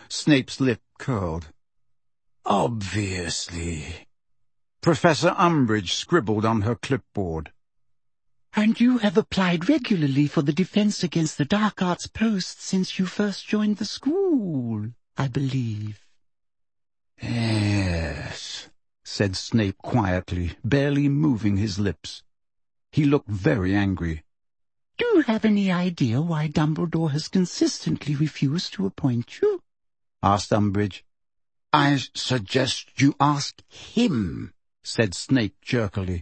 Snape's lip curled. "Obviously." Professor Umbridge scribbled on her clipboard. "And you have applied regularly for the Defense Against the Dark Arts post since you first joined the school, I believe." "Yes," said Snape quietly, barely moving his lips. He looked very angry. "Do you have any idea why Dumbledore has consistently refused to appoint you?" asked Umbridge. "I suggest you ask him," said Snape jerkily.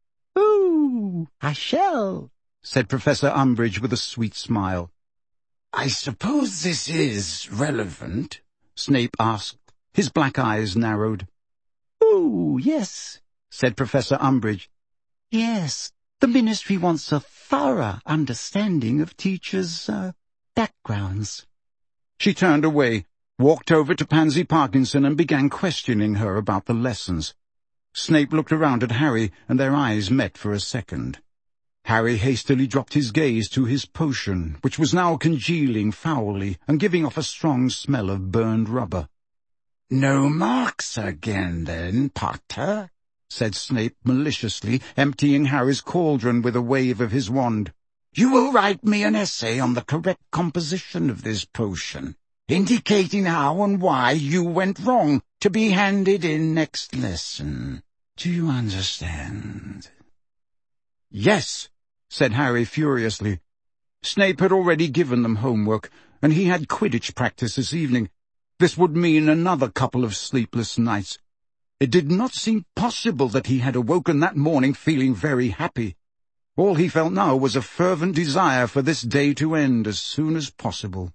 "Oh, I shall," said Professor Umbridge with a sweet smile. "I suppose this is relevant?" Snape asked. His black eyes narrowed. "Oh, yes," said Professor Umbridge. "Yes, the Ministry wants a thorough understanding of teachers' backgrounds." She turned away, walked over to Pansy Parkinson and began questioning her about the lessons. Snape looked around at Harry, and their eyes met for a second. Harry hastily dropped his gaze to his potion, which was now congealing foully and giving off a strong smell of burned rubber. "No marks again, then, Potter?" said Snape maliciously, emptying Harry's cauldron with a wave of his wand. "You will write me an essay on the correct composition of this potion, indicating how and why you went wrong, to be handed in next lesson. Do you understand?" "Yes," said Harry furiously. Snape had already given them homework, and he had Quidditch practice this evening. This would mean another couple of sleepless nights. It did not seem possible that he had awoken that morning feeling very happy. All he felt now was a fervent desire for this day to end as soon as possible.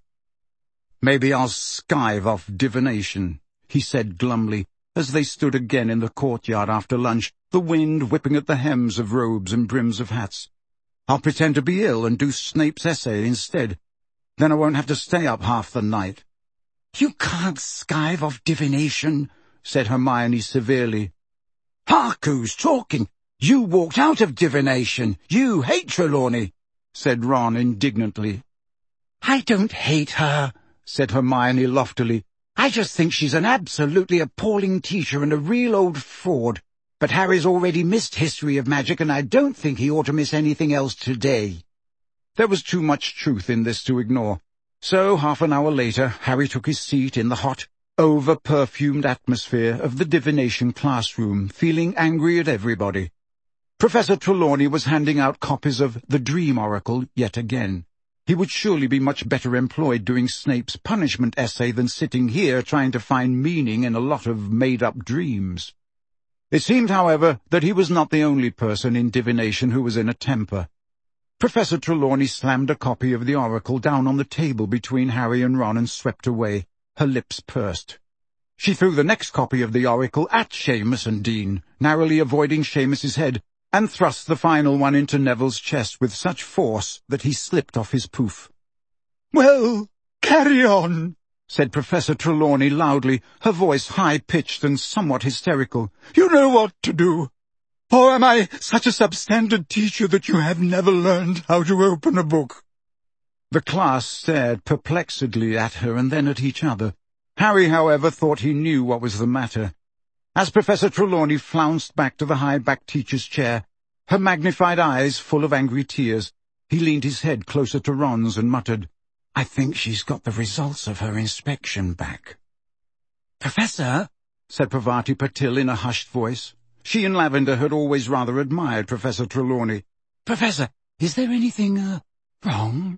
"Maybe I'll skive off divination," he said glumly, as they stood again in the courtyard after lunch, the wind whipping at the hems of robes and brims of hats. "I'll pretend to be ill and do Snape's essay instead. Then I won't have to stay up half the night." "You can't skive off divination," said Hermione severely. "Hark, who's talking? You walked out of divination. You hate Trelawney," said Ron indignantly. "I don't hate her," said Hermione loftily. "I just think she's an absolutely appalling teacher and a real old fraud. But Harry's already missed History of Magic, and I don't think he ought to miss anything else today." There was too much truth in this to ignore. So, half an hour later, Harry took his seat in the hot, over-perfumed atmosphere of the divination classroom, feeling angry at everybody. Professor Trelawney was handing out copies of The Dream Oracle yet again. He would surely be much better employed doing Snape's punishment essay than sitting here trying to find meaning in a lot of made-up dreams. It seemed, however, that he was not the only person in divination who was in a temper. Professor Trelawney slammed a copy of the Oracle down on the table between Harry and Ron and swept away, her lips pursed. She threw the next copy of the Oracle at Seamus and Dean, narrowly avoiding Seamus's head, and thrust the final one into Neville's chest with such force that he slipped off his poof. "Well, carry on," said Professor Trelawney loudly, her voice high-pitched and somewhat hysterical. "You know what to do. Or am I such a substandard teacher that you have never learned how to open a book?" The class stared perplexedly at her and then at each other. Harry, however, thought he knew what was the matter. As Professor Trelawney flounced back to the high-backed teacher's chair, her magnified eyes full of angry tears, he leaned his head closer to Ron's and muttered, "I think she's got the results of her inspection back." "Professor," said Parvati Patil in a hushed voice. She and Lavender had always rather admired Professor Trelawney. "Professor, is there anything, wrong?"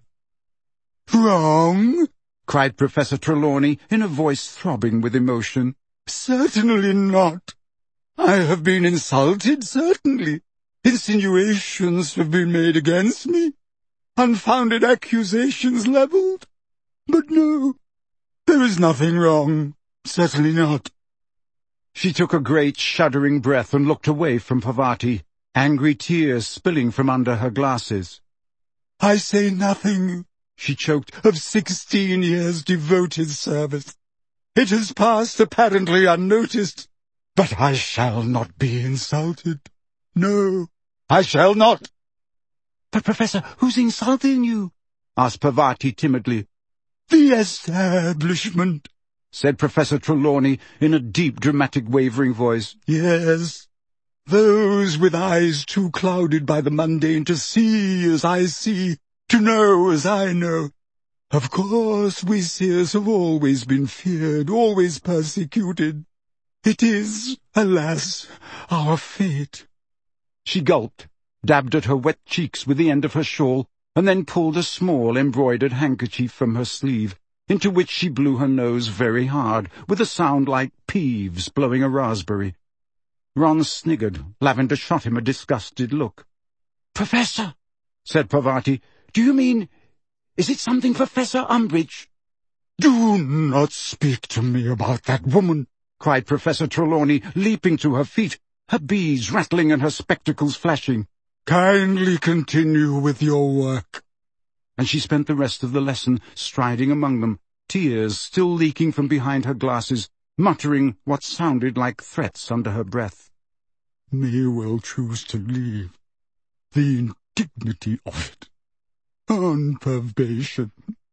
"Wrong?" cried Professor Trelawney in a voice throbbing with emotion. "Certainly not. I have been insulted, certainly. Insinuations have been made against me. Unfounded accusations levelled. But no, there is nothing wrong. Certainly not." She took a great shuddering breath and looked away from Parvati, angry tears spilling from under her glasses. "I say nothing," she choked, "of 16 years' devoted service. It has passed apparently unnoticed, but I shall not be insulted. No, I shall not." "But, Professor, who's insulting you?" asked Parvati timidly. "The establishment," said Professor Trelawney in a deep, dramatic, wavering voice. Yes, those with eyes too clouded by the mundane to see as I see, to know as I know. Of course, we seers have always been feared, always persecuted. It is, alas, our fate." She gulped, dabbed at her wet cheeks with the end of her shawl, and then pulled a small embroidered handkerchief from her sleeve, into which she blew her nose very hard, with a sound like Peeves blowing a raspberry. Ron sniggered. Lavender shot him a disgusted look. "Professor," said Parvati, "do you mean... is it something Professor Umbridge?" "Do not speak to me about that woman," cried Professor Trelawney, leaping to her feet, her beads rattling and her spectacles flashing. "Kindly continue with your work." And she spent the rest of the lesson striding among them, tears still leaking from behind her glasses, muttering what sounded like threats under her breath. "May well choose to leave. The indignity of it. On probation.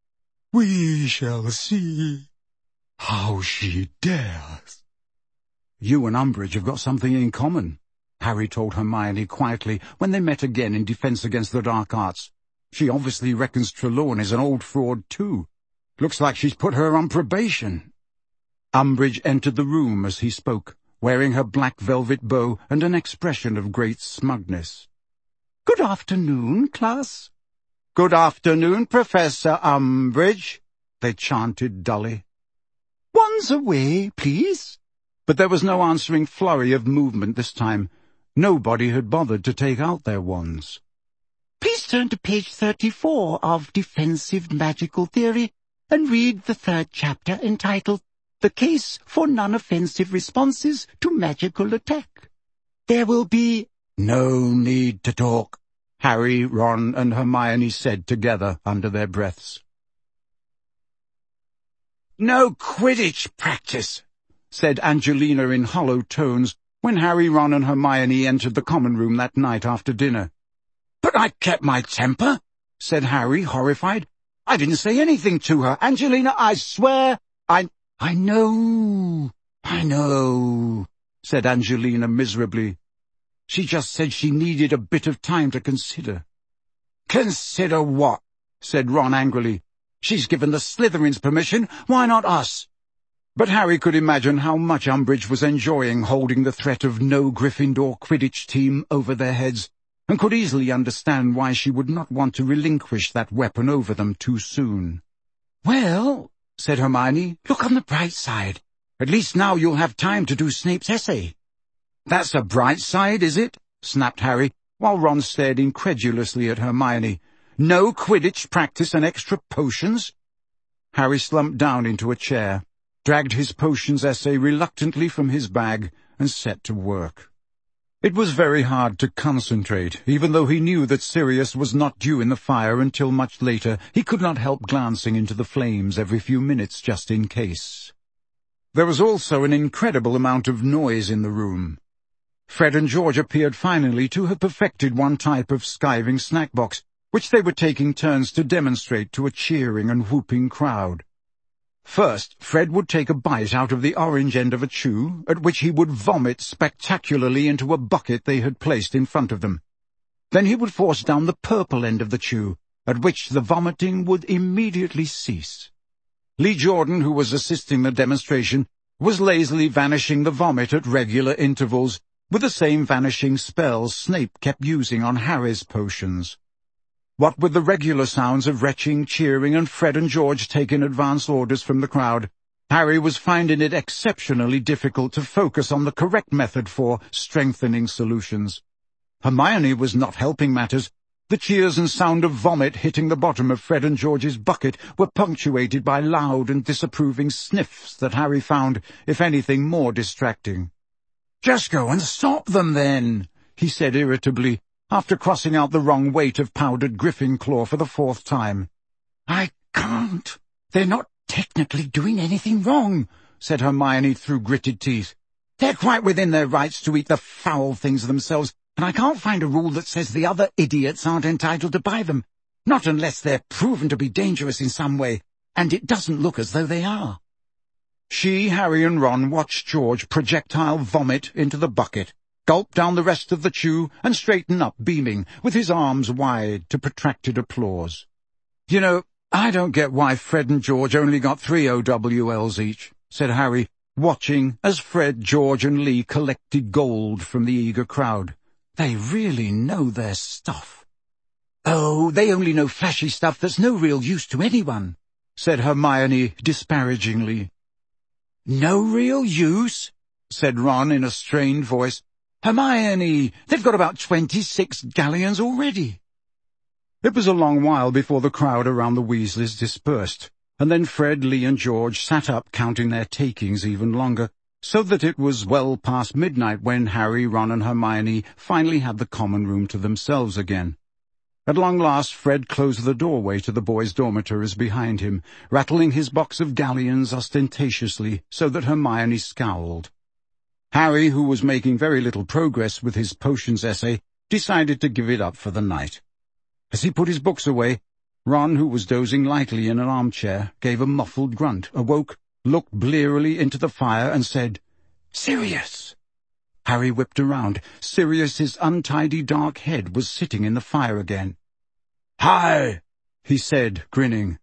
We shall see how she dares." "You and Umbridge have got something in common," Harry told Hermione quietly when they met again in Defense Against the Dark Arts. "She obviously reckons Trelawney's an old fraud too. Looks like she's put her on probation." Umbridge entered the room as he spoke, wearing her black velvet bow and an expression of great smugness. "Good afternoon, class." "Good afternoon, Professor Umbridge," they chanted dully. "Wands away, please." But there was no answering flurry of movement this time. Nobody had bothered to take out their wands. "Please turn to page 34 of Defensive Magical Theory and read the 3rd chapter entitled The Case for Non-Offensive Responses to Magical Attack. There will be—" "No need to talk," Harry, Ron, and Hermione said together under their breaths. "No Quidditch practice," said Angelina in hollow tones when Harry, Ron, and Hermione entered the common room that night after dinner. "But I kept my temper," said Harry, horrified. "I didn't say anything to her. Angelina, I swear I know, said Angelina miserably. She just said she needed a bit of time to consider." "Consider what?" said Ron angrily. "She's given the Slytherins permission. Why not us?" But Harry could imagine how much Umbridge was enjoying holding the threat of no Gryffindor Quidditch team over their heads, and could easily understand why she would not want to relinquish that weapon over them too soon. "Well," said Hermione, "look on the bright side. At least now you'll have time to do Snape's essay." "That's a bright side, is it?" snapped Harry, while Ron stared incredulously at Hermione. "No Quidditch practice and extra potions?" Harry slumped down into a chair, dragged his potions essay reluctantly from his bag, and set to work. It was very hard to concentrate. Even though he knew that Sirius was not due in the fire until much later, he could not help glancing into the flames every few minutes just in case. There was also an incredible amount of noise in the room. Fred and George appeared finally to have perfected one type of skiving snack box, which they were taking turns to demonstrate to a cheering and whooping crowd. First, Fred would take a bite out of the orange end of a chew, at which he would vomit spectacularly into a bucket they had placed in front of them. Then he would force down the purple end of the chew, at which the vomiting would immediately cease. Lee Jordan, who was assisting the demonstration, was lazily vanishing the vomit at regular intervals, with the same vanishing spells Snape kept using on Harry's potions. What with the regular sounds of retching, cheering, and Fred and George taking advance orders from the crowd, Harry was finding it exceptionally difficult to focus on the correct method for strengthening solutions. Hermione was not helping matters. The cheers and sound of vomit hitting the bottom of Fred and George's bucket were punctuated by loud and disapproving sniffs that Harry found, if anything, more distracting. "Just go and stop them, then," he said irritably, after crossing out the wrong weight of powdered Gryffindor for the 4th time. "I can't. They're not technically doing anything wrong," said Hermione through gritted teeth. "They're quite within their rights to eat the foul things themselves, and I can't find a rule that says the other idiots aren't entitled to buy them. Not unless they're proven to be dangerous in some way, and it doesn't look as though they are." She, Harry and Ron watched George projectile vomit into the bucket, gulp down the rest of the chew, and straighten up, beaming, with his arms wide to protracted applause. "You know, I don't get why Fred and George only got 3 OWLs each," said Harry, watching as Fred, George and Lee collected gold from the eager crowd. "They really know their stuff." "Oh, they only know flashy stuff that's no real use to anyone," said Hermione disparagingly. "No real use?" said Ron in a strained voice. "Hermione, they've got about 26 galleons already." It was a long while before the crowd around the Weasleys dispersed, and then Fred, Lee and George sat up counting their takings even longer, so that it was well past midnight when Harry, Ron and Hermione finally had the common room to themselves again. At long last Fred closed the doorway to the boys' dormitories behind him, rattling his box of galleons ostentatiously so that Hermione scowled. Harry, who was making very little progress with his potions essay, decided to give it up for the night. As he put his books away, Ron, who was dozing lightly in an armchair, gave a muffled grunt, awoke, looked blearily into the fire, and said, "Sirius!" Harry whipped around. Sirius's untidy dark head was sitting in the fire again. "Hi," he said, grinning.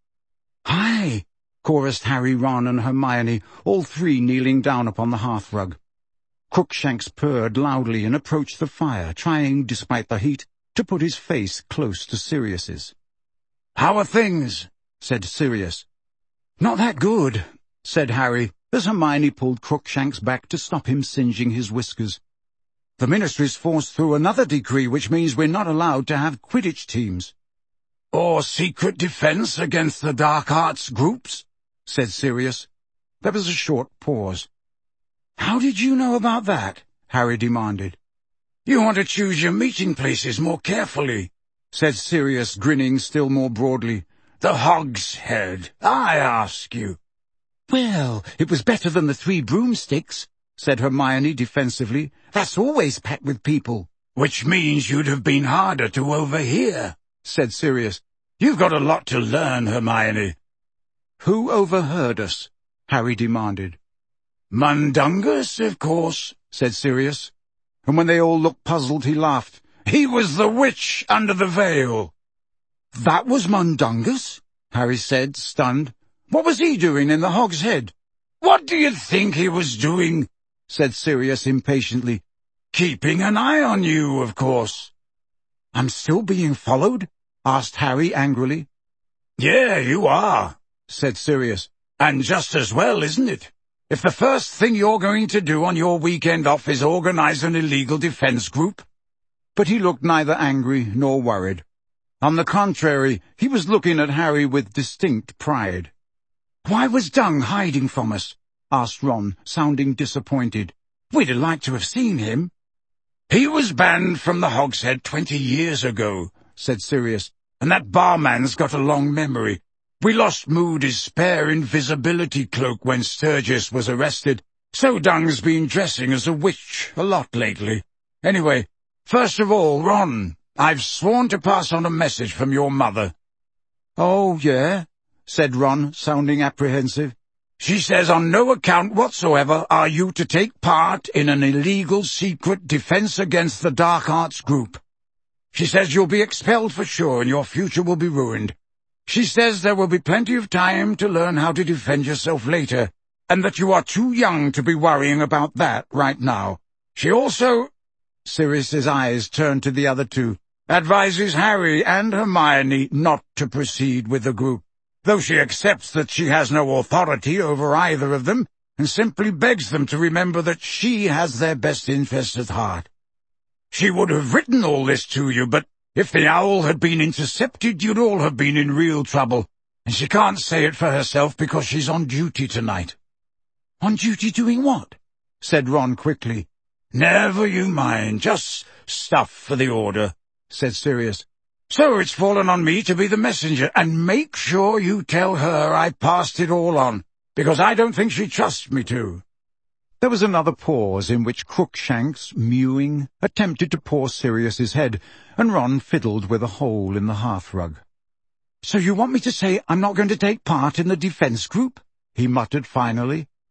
"Hi," chorused Harry, Ron and Hermione, all three kneeling down upon the hearthrug. Crookshanks purred loudly and approached the fire, trying, despite the heat, to put his face close to Sirius's. "How are things?" said Sirius. "Not that good," said Harry, as Hermione pulled Crookshanks back to stop him singeing his whiskers. "The Ministry's forced through another decree which means we're not allowed to have Quidditch teams." "Or secret defense against the dark arts groups?" said Sirius. There was a short pause. "How did you know about that?" Harry demanded. "You want to choose your meeting places more carefully," said Sirius, grinning still more broadly. "The Hog's Head, I ask you." "Well, it was better than the 3 broomsticks," said Hermione defensively. "That's always packed with people." "Which means you'd have been harder to overhear," said Sirius. "You've got a lot to learn, Hermione." "Who overheard us?" Harry demanded. "Mundungus, of course," said Sirius. And when they all looked puzzled, he laughed. "He was the witch under the veil." "That was Mundungus?" Harry said, stunned. "What was he doing in the Hog's Head?" "What do you think he was doing?" said Sirius impatiently. "Keeping an eye on you, of course." "I'm still being followed?" asked Harry angrily. "Yeah, you are," said Sirius. "And just as well, isn't it? If the first thing you're going to do on your weekend off is organize an illegal defense group." But he looked neither angry nor worried. On the contrary, he was looking at Harry with distinct pride. "Why was Dung hiding from us?" asked Ron, sounding disappointed. "We'd have liked to have seen him." "He was banned from the Hog's Head 20 years ago," said Sirius, "and that barman's got a long memory. We lost Moody's spare invisibility cloak when Sturgis was arrested, so Dung's been dressing as a witch a lot lately. Anyway, first of all, Ron, I've sworn to pass on a message from your mother." "Oh, yeah?" said Ron, sounding apprehensive. "She says on no account whatsoever are you to take part in an illegal secret defense against the dark arts group. She says you'll be expelled for sure and your future will be ruined. She says there will be plenty of time to learn how to defend yourself later, and that you are too young to be worrying about that right now. She also—" Sirius's eyes turned to the other two. "Advises Harry and Hermione not to proceed with the group, though she accepts that she has no authority over either of them, and simply begs them to remember that she has their best interests at heart. She would have written all this to you, but if the owl had been intercepted, you'd all have been in real trouble, and she can't say it for herself because she's on duty tonight." "On duty doing what?" said Ron quickly. "Never you mind, just stuff for the order," said Sirius. "So it's fallen on me to be the messenger, and make sure you tell her I passed it all on, because I don't think she trusts me to." There was another pause in which Crookshanks, mewing, attempted to paw Sirius's head, and Ron fiddled with a hole in the hearthrug. "So you want me to say I'm not going to take part in the defense group?" he muttered finally.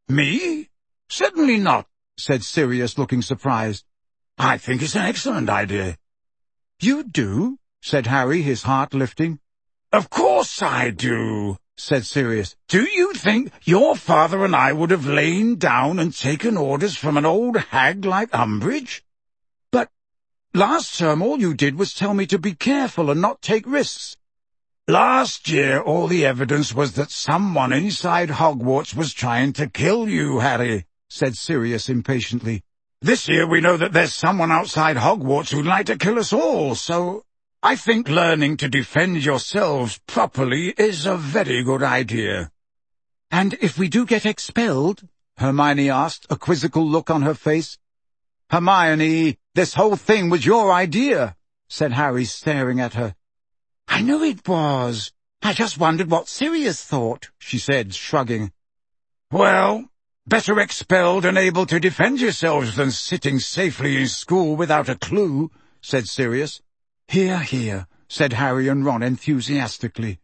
Me? Certainly not, said Sirius, looking surprised. I think it's an excellent idea. You do? Said Harry, his heart lifting. Of course I do, said Sirius. Do you think your father and I would have lain down and taken orders from an old hag like Umbridge? But last term all you did was tell me to be careful and not take risks. Last year all the evidence was that someone inside Hogwarts was trying to kill you, Harry, said Sirius impatiently. This year we know that there's someone outside Hogwarts who'd like to kill us all, so I think learning to defend yourselves properly is a very good idea. And if we do get expelled? Hermione asked, a quizzical look on her face. Hermione, this whole thing was your idea, said Harry, staring at her. I know it was. I just wondered what Sirius thought, she said, shrugging. Well, better expelled and able to defend yourselves than sitting safely in school without a clue, said Sirius. Hear, hear, said Harry and Ron enthusiastically.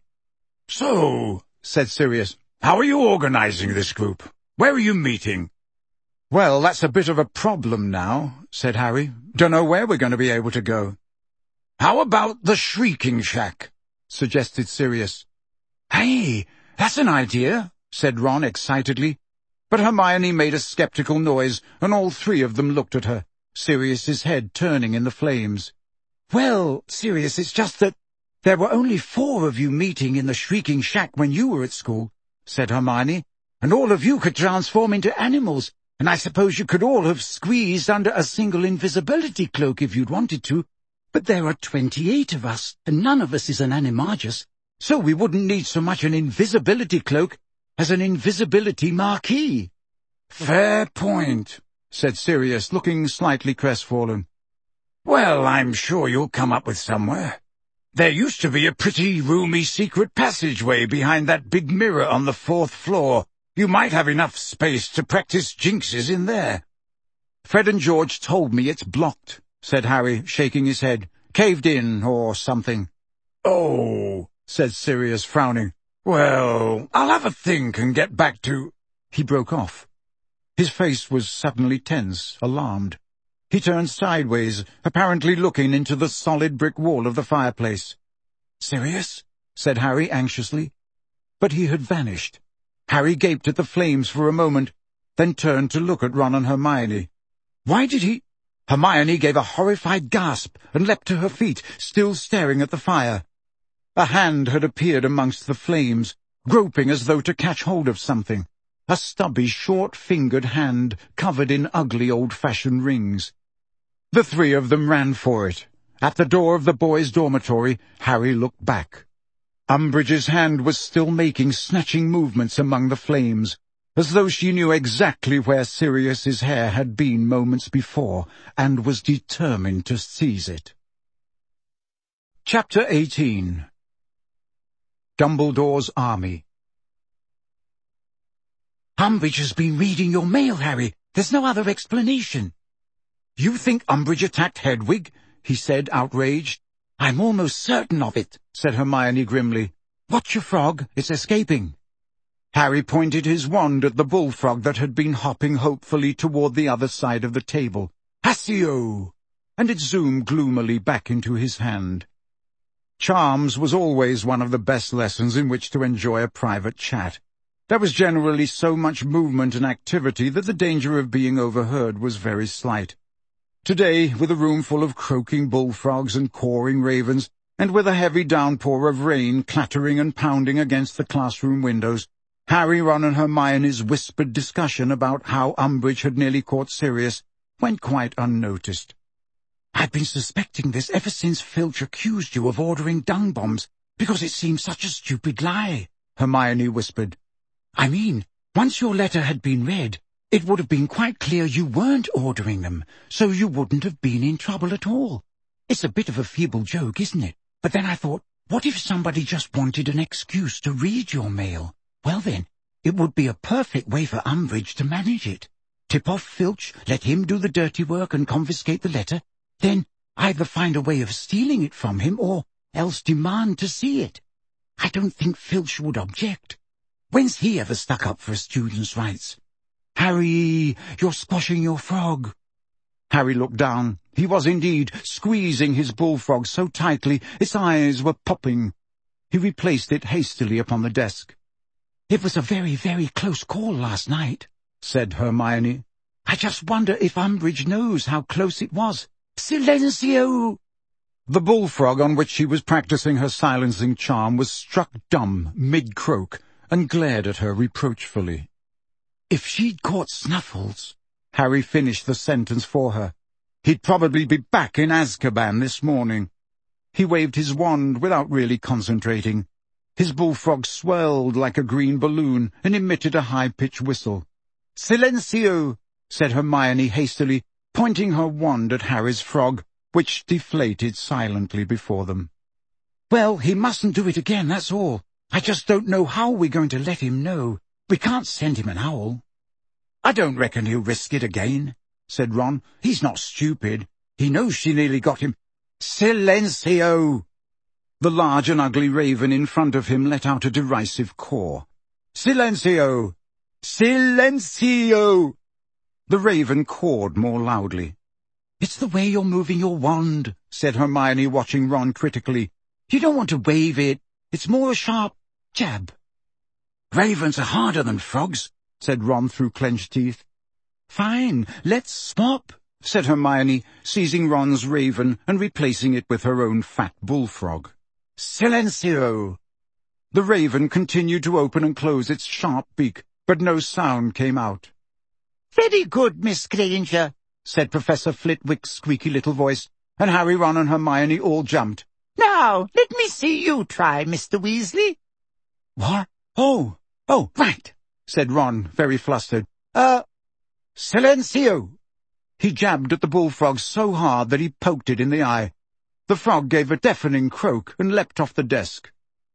So, said Sirius, how are you organizing this group? Where are you meeting? Well, that's a bit of a problem now, said Harry. Don't know where we're going to be able to go. How about the Shrieking Shack? Suggested Sirius. Hey, that's an idea, said Ron excitedly. But Hermione made a skeptical noise, and all three of them looked at her, Sirius's head turning in the flames. Well, Sirius, it's just that there were only 4 of you meeting in the Shrieking Shack when you were at school, said Hermione, and all of you could transform into animals, and I suppose you could all have squeezed under a single invisibility cloak if you'd wanted to. But there are 28 of us, and none of us is an animagus, so we wouldn't need so much an invisibility cloak as an invisibility marquee. Fair point, said Sirius, looking slightly crestfallen. Well, I'm sure you'll come up with somewhere. There used to be a pretty roomy secret passageway behind that big mirror on the 4th floor. You might have enough space to practice jinxes in there. Fred and George told me it's blocked, said Harry, shaking his head. Caved in, or something. Oh, said Sirius, frowning. Well, I'll have a think and get back to... He broke off. His face was suddenly tense, alarmed. He turned sideways, apparently looking into the solid brick wall of the fireplace. Sirius? Said Harry anxiously. But he had vanished. Harry gaped at the flames for a moment, then turned to look at Ron and Hermione. Why did he... Hermione gave a horrified gasp and leapt to her feet, still staring at the fire. A hand had appeared amongst the flames, groping as though to catch hold of something. A stubby, short-fingered hand covered in ugly old-fashioned rings. The 3 of them ran for it. At the door of the boys' dormitory, Harry looked back. Umbridge's hand was still making snatching movements among the flames, as though she knew exactly where Sirius's hair had been moments before, and was determined to seize it. Chapter 18. Dumbledore's Army. Umbridge has been reading your mail, Harry. There's no other explanation. You think Umbridge attacked Hedwig? He said, outraged. I'm almost certain of it, said Hermione grimly. Watch your frog, it's escaping. Harry pointed his wand at the bullfrog that had been hopping hopefully toward the other side of the table. Accio! And it zoomed gloomily back into his hand. Charms was always one of the best lessons in which to enjoy a private chat. There was generally so much movement and activity that the danger of being overheard was very slight. Today, with a room full of croaking bullfrogs and cawing ravens, and with a heavy downpour of rain clattering and pounding against the classroom windows, Harry, Ron and Hermione's whispered discussion about how Umbridge had nearly caught Sirius went quite unnoticed. I've been suspecting this ever since Filch accused you of ordering dung bombs, because it seemed such a stupid lie, Hermione whispered. I mean, once your letter had been read, it would have been quite clear you weren't ordering them, so you wouldn't have been in trouble at all. It's a bit of a feeble joke, isn't it? But then I thought, what if somebody just wanted an excuse to read your mail? Well then, it would be a perfect way for Umbridge to manage it. Tip off Filch, let him do the dirty work and confiscate the letter, then either find a way of stealing it from him or else demand to see it. I don't think Filch would object. When's he ever stuck up for a student's rights? "Harry, you're squashing your frog." Harry looked down. He was indeed squeezing his bullfrog so tightly its eyes were popping. He replaced it hastily upon the desk. "It was a very, very close call last night," said Hermione. "I just wonder if Umbridge knows how close it was. Silencio!" The bullfrog on which she was practicing her silencing charm was struck dumb mid-croak and glared at her reproachfully. "If she'd caught Snuffles," Harry finished the sentence for her, "he'd probably be back in Azkaban this morning." He waved his wand without really concentrating. His bullfrog swelled like a green balloon and emitted a high-pitched whistle. "Silencio!" said Hermione hastily, pointing her wand at Harry's frog, which deflated silently before them. "Well, he mustn't do it again, that's all. I just don't know how we're going to let him know. We can't send him an owl." "I don't reckon he'll risk it again," said Ron. "He's not stupid. He knows she nearly got him." "Silencio!" The large and ugly raven in front of him let out a derisive caw. "Silencio! Silencio!" The raven cawed more loudly. "It's the way you're moving your wand," said Hermione, watching Ron critically. "You don't want to wave it. It's more a sharp jab." "Ravens are harder than frogs," said Ron through clenched teeth. "Fine, let's swap," said Hermione, seizing Ron's raven and replacing it with her own fat bullfrog. "Silencio!" The raven continued to open and close its sharp beak, but no sound came out. "Very good, Miss Granger," said Professor Flitwick's squeaky little voice, and Harry, Ron and Hermione all jumped. "Now, let me see you try, Mr. Weasley." "What? Oh, right," said Ron, very flustered. Silencio!" He jabbed at the bullfrog so hard that he poked it in the eye. The frog gave a deafening croak and leapt off the desk.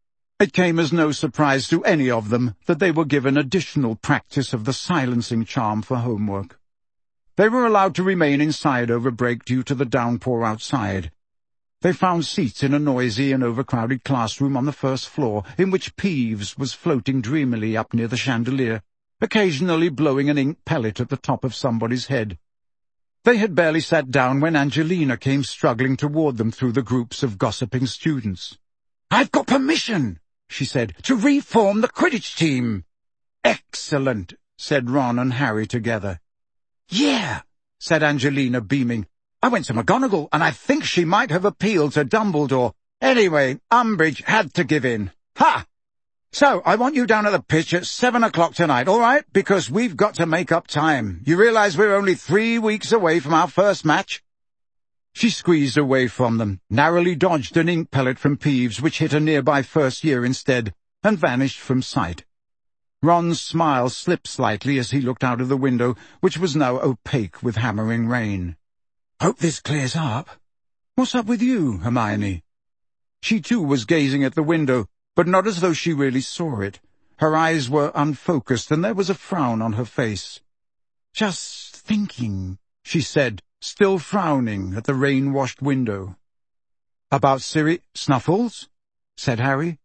It came as no surprise to any of them that they were given additional practice of the silencing charm for homework. They were allowed to remain inside over break due to the downpour outside. They found seats in a noisy and overcrowded classroom on the first floor, in which Peeves was floating dreamily up near the chandelier, occasionally blowing an ink pellet at the top of somebody's head. They had barely sat down when Angelina came struggling toward them through the groups of gossiping students. "I've got permission," she said, "to reform the Quidditch team." "Excellent," said Ron and Harry together. "Yeah," said Angelina, beaming. "I went to McGonagall, and I think she might have appealed to Dumbledore. Anyway, Umbridge had to give in. Ha! So, I want you down at the pitch at 7 o'clock tonight, all right? Because we've got to make up time. You realize we're only 3 weeks away from our first match?" She squeezed away from them, narrowly dodged an ink pellet from Peeves, which hit a nearby first year instead, and vanished from sight. Ron's smile slipped slightly as he looked out of the window, which was now opaque with hammering rain. "Hope this clears up. What's up with you, Hermione?" She too was gazing at the window, but not as though she really saw it. Her eyes were unfocused, and there was a frown on her face. "Just thinking," she said, still frowning at the rain-washed window. "About Snuffles?" said Harry.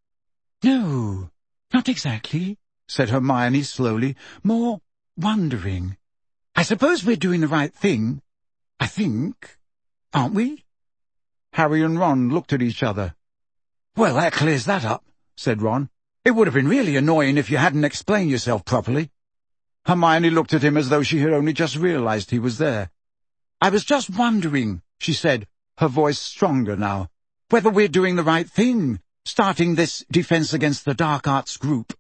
"No, not exactly," said Hermione slowly. "More wondering. I suppose we're doing the right thing. I think, aren't we?" Harry and Ron looked at each other. "Well, that clears that up," said Ron. "It would have been really annoying if you hadn't explained yourself properly." Hermione looked at him as though she had only just realized he was there. "I was just wondering," she said, her voice stronger now, "whether we're doing the right thing, starting this Defense Against the Dark Arts group."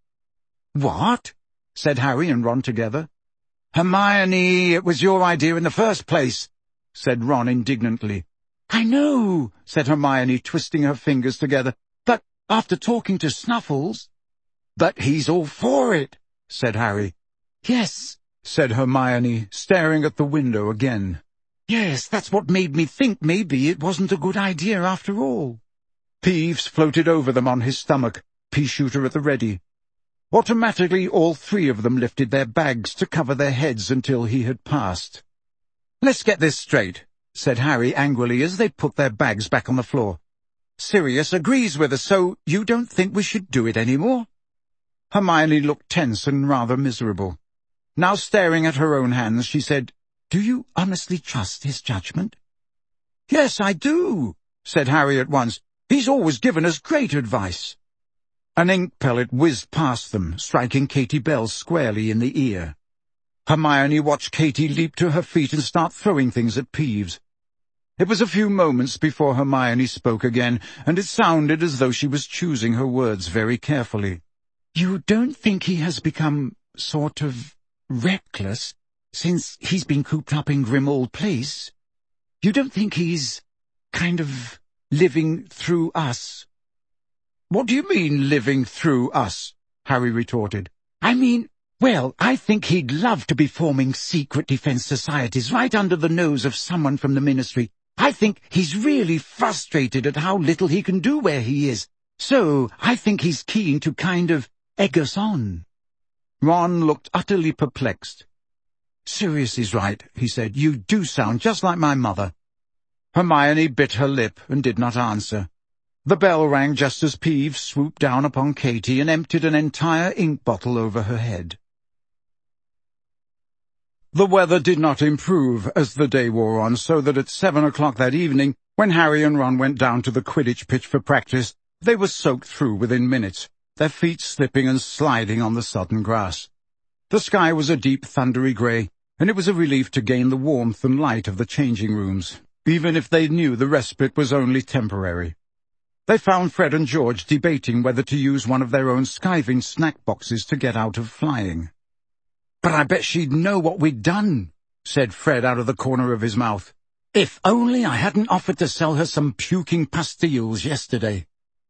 "What?" said Harry and Ron together. "Hermione, it was your idea in the first place," said Ron indignantly. "I know," said Hermione, twisting her fingers together, "but after talking to Snuffles—" "But he's all for it," said Harry. "Yes," said Hermione, staring at the window again. "Yes, that's what made me think maybe it wasn't a good idea after all." Peeves floated over them on his stomach, pea-shooter at the ready. Automatically all three of them lifted their bags to cover their heads until he had passed. "Let's get this straight," said Harry angrily as they put their bags back on the floor. "Sirius agrees with us, so you don't think we should do it any more?" Hermione looked tense and rather miserable. Now staring at her own hands, she said, "Do you honestly trust his judgment?" "Yes, I do," said Harry at once. "He's always given us great advice." An ink pellet whizzed past them, striking Katie Bell squarely in the ear. Hermione watched Katie leap to her feet and start throwing things at Peeves. It was a few moments before Hermione spoke again, and it sounded as though she was choosing her words very carefully. "You don't think he has become sort of reckless since he's been cooped up in Grimmauld Place? You don't think he's kind of living through us?" "What do you mean, living through us?" Harry retorted. "I mean, well, I think he'd love to be forming secret defense societies right under the nose of someone from the Ministry. I think he's really frustrated at how little he can do where he is. So I think he's keen to kind of egg us on." Ron looked utterly perplexed. "Sirius is right," he said. "You do sound just like my mother." Hermione bit her lip and did not answer. The bell rang just as Peeves swooped down upon Katie and emptied an entire ink bottle over her head. The weather did not improve as the day wore on, so that at 7 o'clock that evening, when Harry and Ron went down to the Quidditch pitch for practice, they were soaked through within minutes, their feet slipping and sliding on the sodden grass. The sky was a deep thundery grey, and it was a relief to gain the warmth and light of the changing rooms, even if they knew the respite was only temporary. They found Fred and George debating whether to use one of their own skiving snack boxes to get out of flying. "But I bet she'd know what we'd done," said Fred out of the corner of his mouth. "If only I hadn't offered to sell her some puking pastilles yesterday."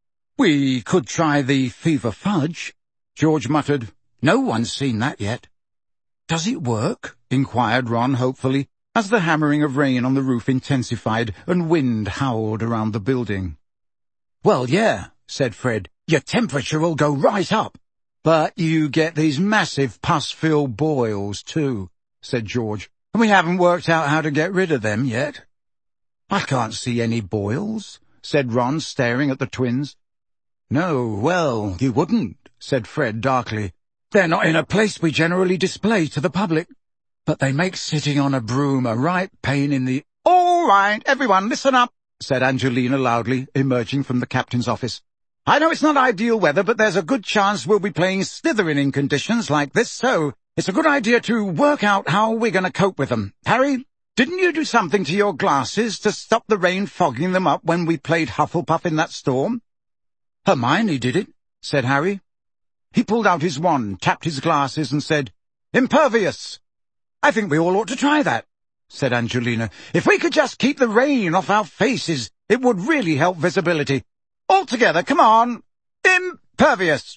"We could try the fever fudge," George muttered. "No one's seen that yet." "Does it work?" inquired Ron hopefully, as the hammering of rain on the roof intensified and wind howled around the building. "Well, yeah," said Fred. "Your temperature will go right up. But you get these massive pus-filled boils, too," said George, "and we haven't worked out how to get rid of them yet." "I can't see any boils," said Ron, staring at the twins. "No, well, you wouldn't," said Fred darkly. "They're not in a place we generally display to the public, but they make sitting on a broom a right pain in the—" "All right, everyone, listen up," said Angelina loudly, emerging from the captain's office. "I know it's not ideal weather, but there's a good chance we'll be playing Slytherin in conditions like this, so it's a good idea to work out how we're going to cope with them. Harry, didn't you do something to your glasses to stop the rain fogging them up when we played Hufflepuff in that storm?" "Hermione did it," said Harry. He pulled out his wand, tapped his glasses, and said, "Impervious." "I think we all ought to try that," said Angelina. "If we could just keep the rain off our faces, it would really help visibility. All together, come on. Impervious.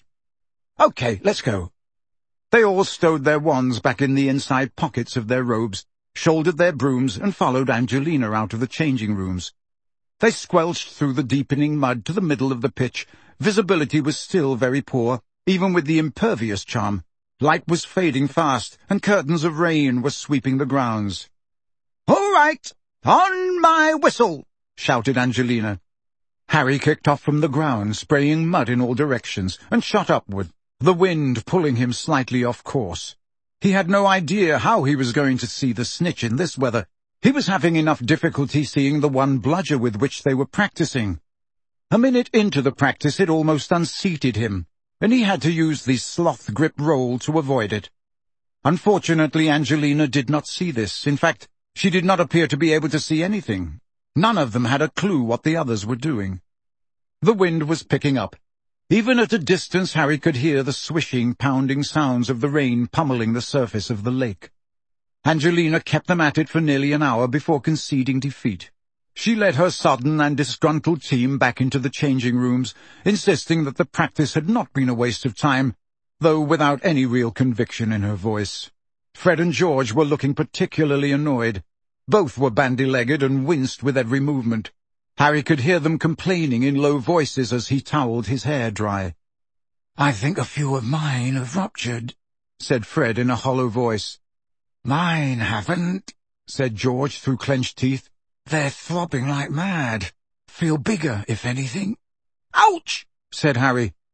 Okay, let's go." They all stowed their wands back in the inside pockets of their robes, shouldered their brooms, and followed Angelina out of the changing rooms. They squelched through the deepening mud to the middle of the pitch. Visibility was still very poor, even with the impervious charm. Light was fading fast, and curtains of rain were sweeping the grounds. "All right, on my whistle," shouted Angelina. Harry kicked off from the ground, spraying mud in all directions, and shot upward, the wind pulling him slightly off course. He had no idea how he was going to see the snitch in this weather. He was having enough difficulty seeing the one bludger with which they were practicing. A minute into the practice it almost unseated him, and he had to use the sloth grip roll to avoid it. Unfortunately, Angelina did not see this. In fact, she did not appear to be able to see anything. None of them had a clue what the others were doing. The wind was picking up. Even at a distance Harry could hear the swishing, pounding sounds of the rain pummeling the surface of the lake. Angelina kept them at it for nearly an hour before conceding defeat. She led her sodden and disgruntled team back into the changing rooms, insisting that the practice had not been a waste of time, though without any real conviction in her voice. Fred and George were looking particularly annoyed. Both were bandy-legged and winced with every movement. Harry could hear them complaining in low voices as he towelled his hair dry. "I think a few of mine have ruptured," said Fred in a hollow voice. "Mine haven't," said George through clenched teeth. "They're throbbing like mad. Feel bigger, if anything." "Ouch!" said Harry.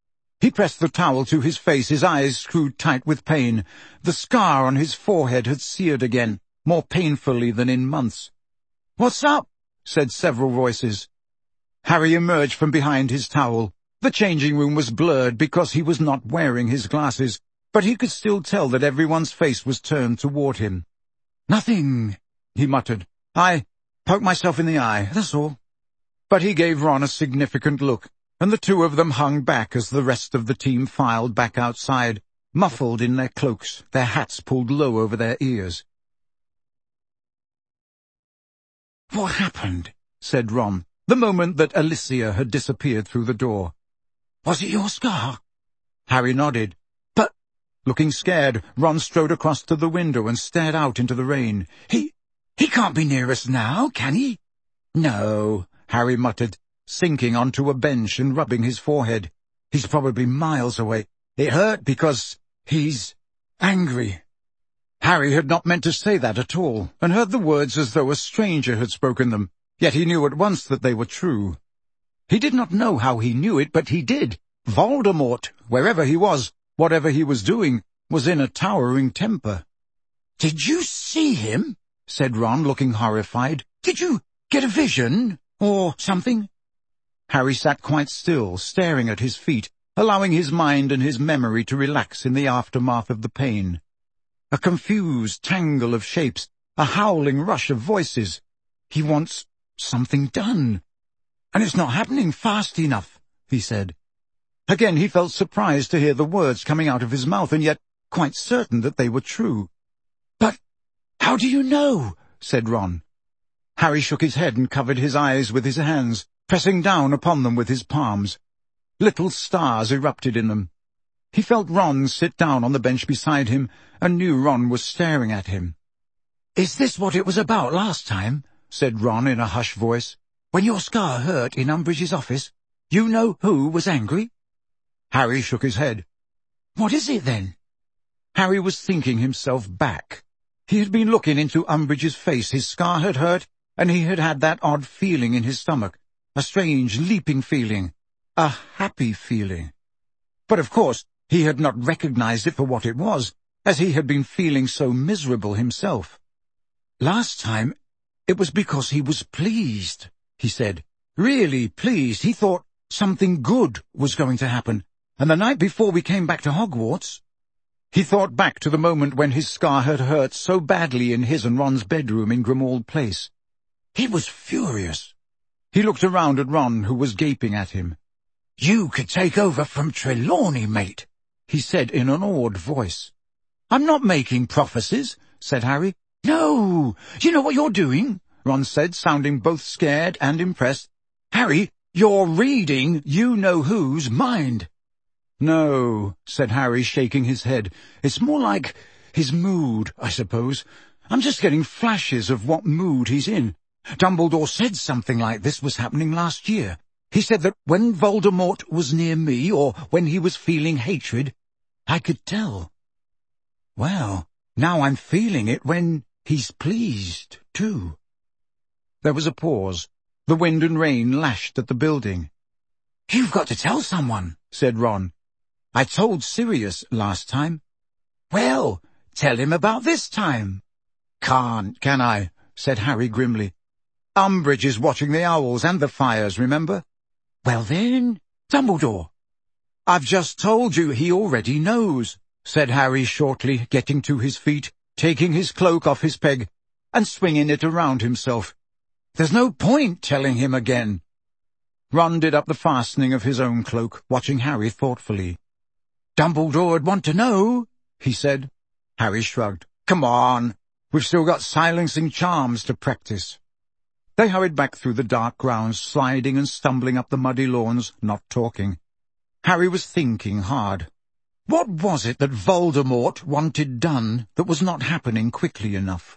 He pressed the towel to his face, his eyes screwed tight with pain. The scar on his forehead had seared again, more painfully than in months. "What's up?" said several voices. Harry emerged from behind his towel. The changing room was blurred because he was not wearing his glasses, but he could still tell that everyone's face was turned toward him. "Nothing," he muttered. "I poked myself in the eye, that's all." But he gave Ron a significant look, and the two of them hung back as the rest of the team filed back outside, muffled in their cloaks, their hats pulled low over their ears. "What happened?" said Ron, the moment that Alicia had disappeared through the door. "Was it your scar?" Harry nodded. "But—" Looking scared, Ron strode across to the window and stared out into the rain. He can't be near us now, can he?" "No," Harry muttered, sinking onto a bench and rubbing his forehead. "He's probably miles away. It hurt because he's angry." Harry had not meant to say that at all, and heard the words as though a stranger had spoken them, yet he knew at once that they were true. He did not know how he knew it, but he did. Voldemort, wherever he was, whatever he was doing, was in a towering temper. "Did you see him?" said Ron, looking horrified. "Did you get a vision, or something?" Harry sat quite still, staring at his feet, allowing his mind and his memory to relax in the aftermath of the pain. A confused tangle of shapes, a howling rush of voices. He wants something done. "And it's not happening fast enough," he said. Again he felt surprised to hear the words coming out of his mouth, and yet quite certain that they were true. "But how do you know?" said Ron. Harry shook his head and covered his eyes with his hands, pressing down upon them with his palms. Little stars erupted in them. He felt Ron sit down on the bench beside him, and knew Ron was staring at him. "Is this what it was about last time?" said Ron in a hushed voice. "When your scar hurt in Umbridge's office, you know who was angry?" Harry shook his head. "What is it, then?" Harry was thinking himself back. He had been looking into Umbridge's face. His scar had hurt, and he had had that odd feeling in his stomach, a strange leaping feeling, a happy feeling. But of course he had not recognized it for what it was, as he had been feeling so miserable himself. "Last time it was because he was pleased," he said. "Really pleased. He thought something good was going to happen. And the night before we came back to Hogwarts—" He thought back to the moment when his scar had hurt so badly in his and Ron's bedroom in Grimmauld Place. He was furious. He looked around at Ron, who was gaping at him. "You could take over from Trelawney, mate," he said in an awed voice. "I'm not making prophecies," said Harry. "No, you know what you're doing," Ron said, sounding both scared and impressed. "Harry, you're reading you-know-who's mind." "No," said Harry, shaking his head. "It's more like his mood, I suppose. I'm just getting flashes of what mood he's in. Dumbledore said something like this was happening last year. He said that when Voldemort was near me, or when he was feeling hatred, I could tell. Well, now I'm feeling it when he's pleased, too." There was a pause. The wind and rain lashed at the building. "You've got to tell someone," said Ron. "I told Sirius last time." "Well, tell him about this time." "Can't, can I?" said Harry grimly. "Umbridge is watching the owls and the fires, remember?" "Well then, Dumbledore." "I've just told you he already knows," said Harry shortly, getting to his feet, taking his cloak off his peg, and swinging it around himself. "There's no point telling him again." Ron did up the fastening of his own cloak, watching Harry thoughtfully. "Dumbledore'd want to know," he said. Harry shrugged. "Come on, we've still got silencing charms to practice." They hurried back through the dark grounds, sliding and stumbling up the muddy lawns, not talking. Harry was thinking hard. What was it that Voldemort wanted done that was not happening quickly enough?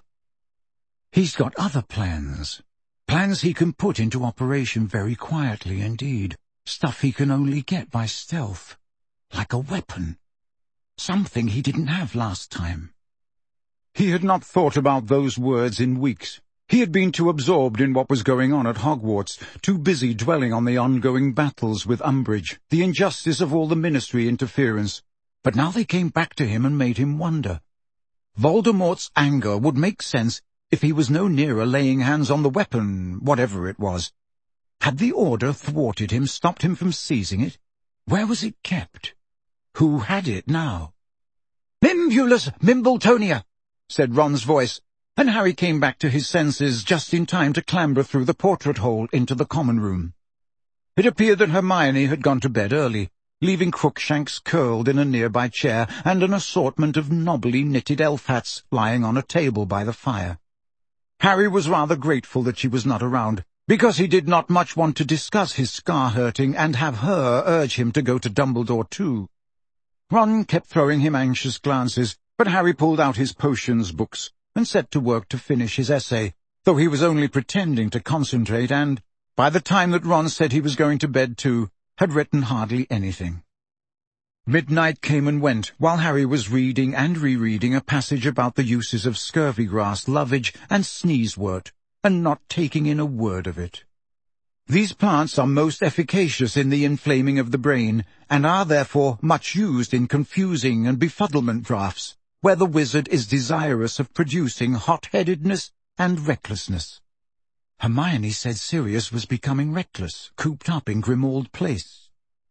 He's got other plans. Plans he can put into operation very quietly indeed. Stuff he can only get by stealth. Like a weapon. Something he didn't have last time. He had not thought about those words in weeks. He had been too absorbed in what was going on at Hogwarts, too busy dwelling on the ongoing battles with Umbridge, the injustice of all the Ministry interference. But now they came back to him and made him wonder. Voldemort's anger would make sense if he was no nearer laying hands on the weapon, whatever it was. Had the Order thwarted him, stopped him from seizing it? Where was it kept? Who had it now? "Mimbulus Mimbletonia," said Ron's voice, and Harry came back to his senses just in time to clamber through the portrait hole into the common room. It appeared that Hermione had gone to bed early, leaving Crookshanks curled in a nearby chair and an assortment of knobbly knitted elf hats lying on a table by the fire. Harry was rather grateful that she was not around, because he did not much want to discuss his scar-hurting and have her urge him to go to Dumbledore too. Ron kept throwing him anxious glances, but Harry pulled out his potions books and set to work to finish his essay, though he was only pretending to concentrate and, by the time that Ron said he was going to bed too, had written hardly anything. Midnight came and went while Harry was reading and rereading a passage about the uses of scurvy-grass, lovage, and sneezewort, and not taking in a word of it. These plants are most efficacious in the inflaming of the brain, and are therefore much used in confusing and befuddlement draughts, where the wizard is desirous of producing hot-headedness and recklessness. Hermione said Sirius was becoming reckless, cooped up in Grimmauld Place.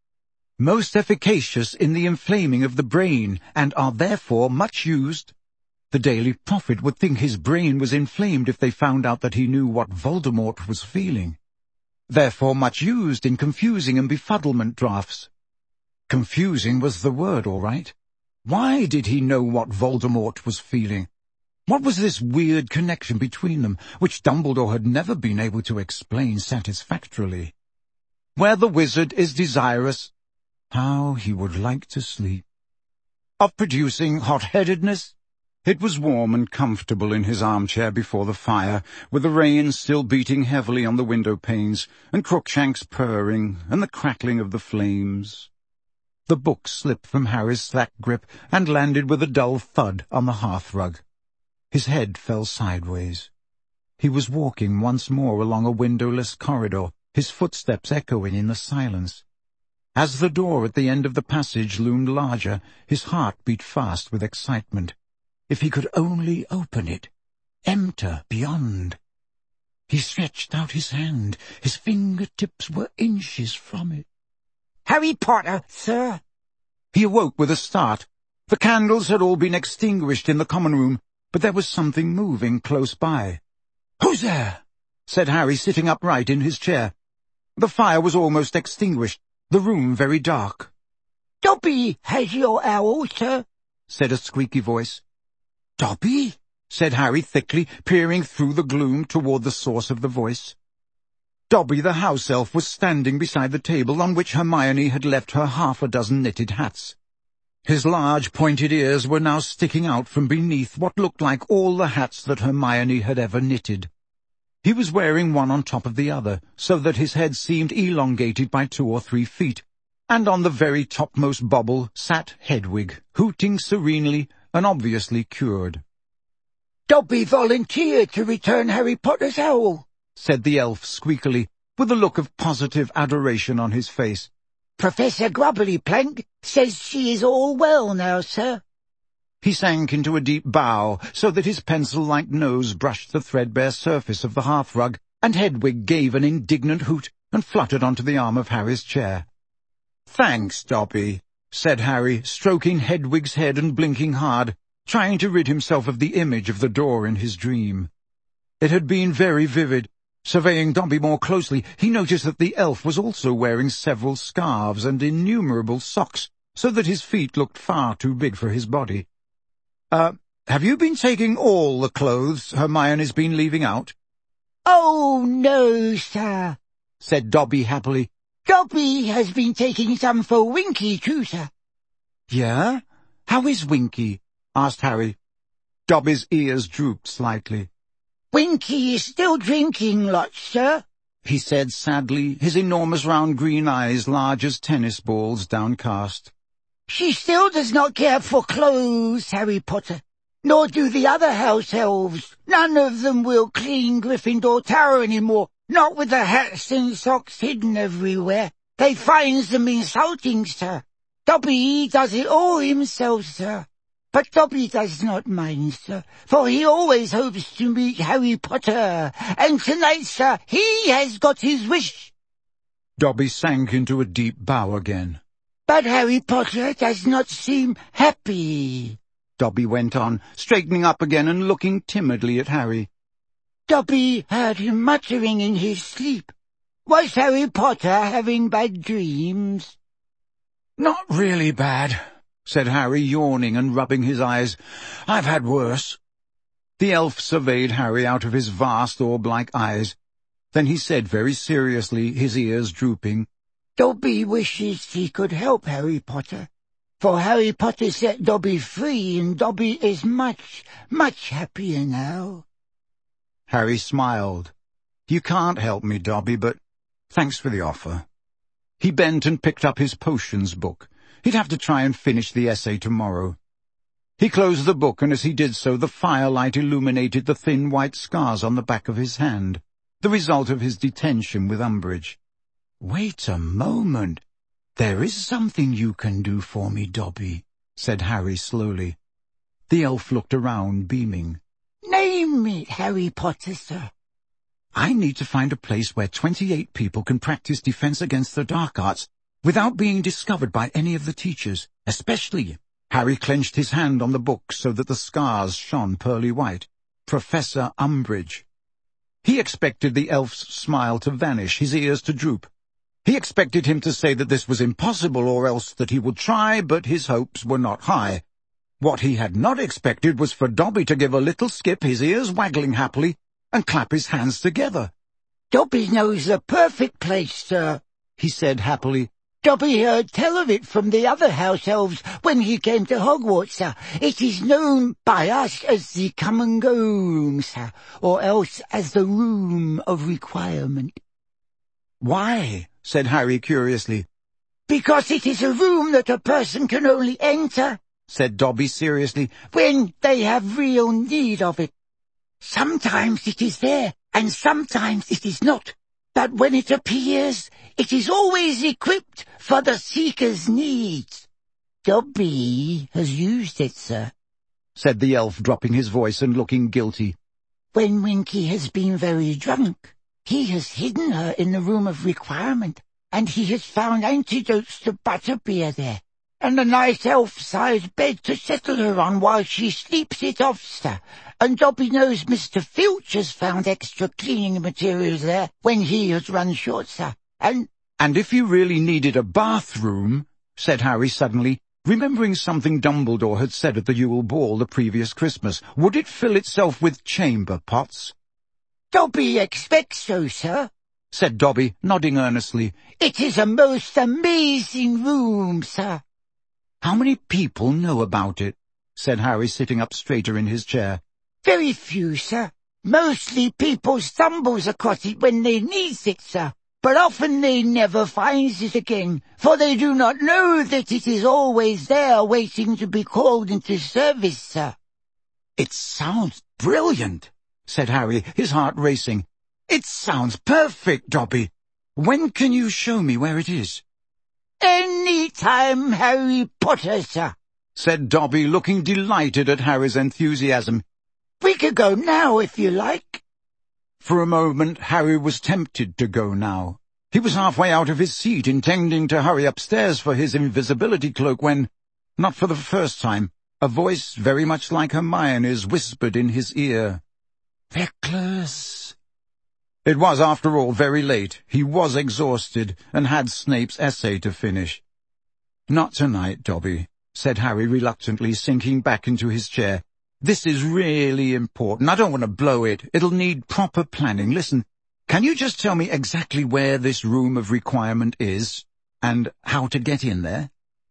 Most efficacious in the inflaming of the brain, and are therefore much used. The Daily Prophet would think his brain was inflamed if they found out that he knew what Voldemort was feeling. Therefore much used in confusing and befuddlement draughts. Confusing was the word, all right. Why did he know what Voldemort was feeling? What was this weird connection between them, which Dumbledore had never been able to explain satisfactorily? Where the wizard is desirous, how he would like to sleep. Of producing hot-headedness? It was warm and comfortable in his armchair before the fire, with the rain still beating heavily on the window panes, and Crookshanks purring, and the crackling of the flames. The book slipped from Harry's slack grip and landed with a dull thud on the hearthrug. His head fell sideways. He was walking once more along a windowless corridor, his footsteps echoing in the silence. As the door at the end of the passage loomed larger, his heart beat fast with excitement. If he could only open it, enter beyond. He stretched out his hand. His fingertips were inches from it. "Harry Potter, sir." He awoke with a start. The candles had all been extinguished in the common room, but there was something moving close by. "Who's there?" said Harry, sitting upright in his chair. The fire was almost extinguished, the room very dark. "Dobby has your owl, sir," said a squeaky voice. "Dobby?" said Harry thickly, peering through the gloom toward the source of the voice. Dobby the house elf was standing beside the table on which Hermione had left her 6 knitted hats. His large pointed ears were now sticking out from beneath what looked like all the hats that Hermione had ever knitted. He was wearing one on top of the other, so that his head seemed elongated by 2 or 3 feet, and on the very topmost bobble sat Hedwig, hooting serenely and obviously cured. "Dobby volunteered to return Harry Potter's owl," said the elf squeakily, with a look of positive adoration on his face. "Professor Grubbly-Plank says she is all well now, sir." He sank into a deep bow, so that his pencil-like nose brushed the threadbare surface of the hearthrug, and Hedwig gave an indignant hoot and fluttered onto the arm of Harry's chair. "Thanks, Dobby," said Harry, stroking Hedwig's head and blinking hard, trying to rid himself of the image of the door in his dream. It had been very vivid. Surveying Dobby more closely, he noticed that the elf was also wearing several scarves and innumerable socks, so that his feet looked far too big for his body. Have you been taking all the clothes Hermione's been leaving out?" "Oh, no, sir," said Dobby happily. "Dobby has been taking some for Winky too, sir." "Yeah? How is Winky?" asked Harry. Dobby's ears drooped slightly. "Winky is still drinking lots, sir," he said sadly, his enormous round green eyes large as tennis balls downcast. "She still does not care for clothes, Harry Potter, nor do the other house elves." None of them will clean Gryffindor Tower anymore, not with the hats and socks hidden everywhere. They finds them insulting, sir. Dobby does it all himself, sir. But Dobby does not mind, sir, for he always hopes to meet Harry Potter. And tonight, sir, he has got his wish. Dobby sank into a deep bow again. But Harry Potter does not seem happy, Dobby went on, straightening up again and looking timidly at Harry. Dobby heard him muttering in his sleep. Was Harry Potter having bad dreams? Not really bad, said Harry, yawning and rubbing his eyes. I've had worse. The elf surveyed Harry out of his vast orb-like eyes. Then he said very seriously, his ears drooping, Dobby wishes he could help Harry Potter, for Harry Potter set Dobby free, and Dobby is much, much happier now. Harry smiled. You can't help me, Dobby, but thanks for the offer. He bent and picked up his potions book. He'd have to try and finish the essay tomorrow. He closed the book, and as he did so, the firelight illuminated the thin white scars on the back of his hand, the result of his detention with Umbridge. Wait a moment. There is something you can do for me, Dobby, said Harry slowly. The elf looked around, beaming. Name it, Harry Potter, sir. I need to find a place where 28 people can practice defense against the dark arts without being discovered by any of the teachers, especially, Harry clenched his hand on the book so that the scars shone pearly white, Professor Umbridge. He expected the elf's smile to vanish, his ears to droop. He expected him to say that this was impossible or else that he would try, but his hopes were not high. What he had not expected was for Dobby to give a little skip, his ears waggling happily, and clap his hands together. Dobby knows the perfect place, sir, he said happily. Dobby heard tell of it from the other house elves when he came to Hogwarts, sir. It is known by us as the come-and-go room, sir, or else as the room of requirement. Why? Said Harry curiously. Because it is a room that a person can only enter, said Dobby seriously, when they have real need of it. Sometimes it is there, and sometimes it is not. But when it appears, it is always equipped for the seeker's needs. Dobby has used it, sir, said the elf, dropping his voice and looking guilty. When Winky has been very drunk, he has hidden her in the room of requirement, and he has found antidotes to butterbeer there, and a nice elf-sized bed to settle her on while she sleeps it off, sir. And Dobby knows Mr. Filch has found extra cleaning materials there when he has run short, sir. And if you really needed a bathroom, said Harry suddenly, remembering something Dumbledore had said at the Yule Ball the previous Christmas, would it fill itself with chamber pots? Dobby expects so, sir, said Dobby, nodding earnestly. It is a most amazing room, sir. How many people know about it? Said Harry, sitting up straighter in his chair. Very few, sir. Mostly people stumbles across it when they needs it, sir. But often they never finds it again, for they do not know that it is always there waiting to be called into service, sir. It sounds brilliant, said Harry, his heart racing. It sounds perfect, Dobby. When can you show me where it is? Any time, Harry Potter, sir, said Dobby, looking delighted at Harry's enthusiasm. We could go now, if you like. For a moment, Harry was tempted to go now. He was halfway out of his seat, intending to hurry upstairs for his invisibility cloak when, not for the first time, a voice very much like Hermione's whispered in his ear, "Reckless." It was, after all, very late. He was exhausted, and had Snape's essay to finish. "Not tonight, Dobby," said Harry reluctantly, sinking back into his chair. "This is really important. I don't want to blow it. It'll need proper planning. Listen, can you just tell me exactly where this room of requirement is, and how to get in there?"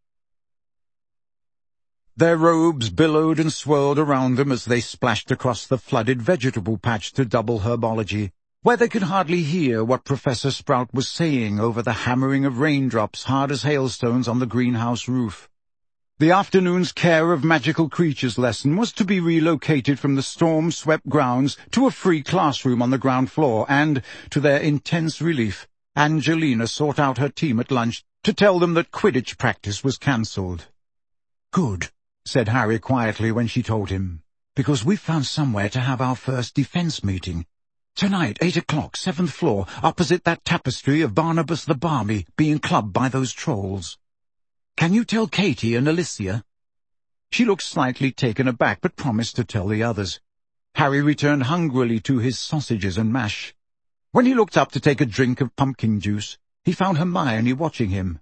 Their robes billowed and swirled around them as they splashed across the flooded vegetable patch to Double Herbology, where they could hardly hear what Professor Sprout was saying over the hammering of raindrops hard as hailstones on the greenhouse roof. The afternoon's Care of Magical Creatures lesson was to be relocated from the storm-swept grounds to a free classroom on the ground floor, and, to their intense relief, Angelina sought out her team at lunch to tell them that Quidditch practice was cancelled. "Good," said Harry quietly when she told him, "because we've found somewhere to have our first defence meeting. Tonight, 8 o'clock, 7th floor, opposite that tapestry of Barnabas the Barmy being clubbed by those trolls. Can you tell Katie and Alicia?" She looked slightly taken aback, but promised to tell the others. Harry returned hungrily to his sausages and mash. When he looked up to take a drink of pumpkin juice, he found Hermione watching him.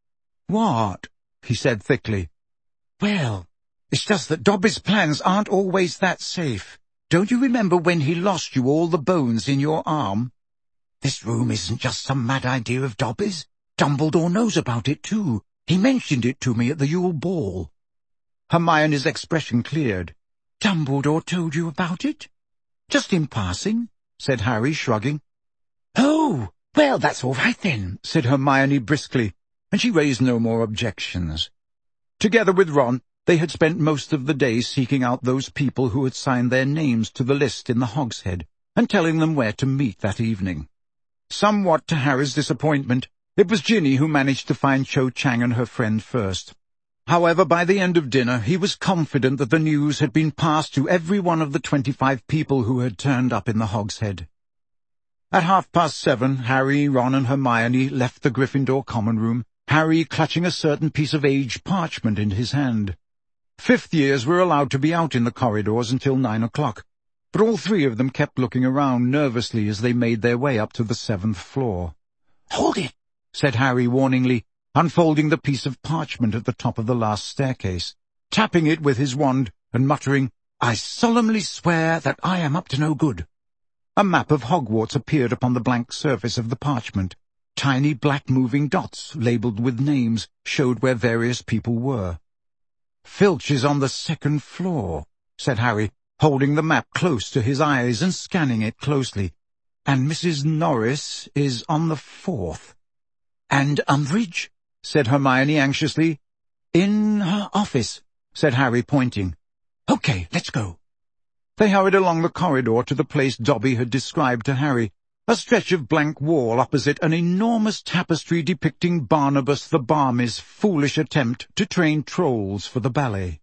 "What?" he said thickly. "Well, it's just that Dobby's plans aren't always that safe. Don't you remember when he lost you all the bones in your arm? This room isn't just some mad idea of Dobby's. Dumbledore knows about it too. He mentioned it to me at the Yule Ball." Hermione's expression cleared. "Dumbledore told you about it?" "Just in passing," said Harry, shrugging. "Oh, well, that's all right then," said Hermione briskly, and she raised no more objections. Together with Ron, they had spent most of the day seeking out those people who had signed their names to the list in the Hogshead, and telling them where to meet that evening. Somewhat to Harry's disappointment, it was Ginny who managed to find Cho Chang and her friend first. However, by the end of dinner, he was confident that the news had been passed to every one of the 25 people who had turned up in the Hogshead. At 7:30, Harry, Ron, and Hermione left the Gryffindor common room, Harry clutching a certain piece of aged parchment in his hand. Fifth years were allowed to be out in the corridors until 9 o'clock, but all three of them kept looking around nervously as they made their way up to the 7th floor. "Hold it," said Harry warningly, unfolding the piece of parchment at the top of the last staircase, tapping it with his wand and muttering, "I solemnly swear that I am up to no good." A map of Hogwarts appeared upon the blank surface of the parchment. Tiny black moving dots, labelled with names, showed where various people were. "Filch is on the 2nd floor," said Harry, holding the map close to his eyes and scanning it closely. "And Mrs. Norris is on the 4th. "And Umbridge?" said Hermione anxiously. "In her office," said Harry, pointing. "Okay, let's go." They hurried along the corridor to the place Dobby had described to Harry, a stretch of blank wall opposite an enormous tapestry depicting Barnabas the Barmy's foolish attempt to train trolls for the ballet.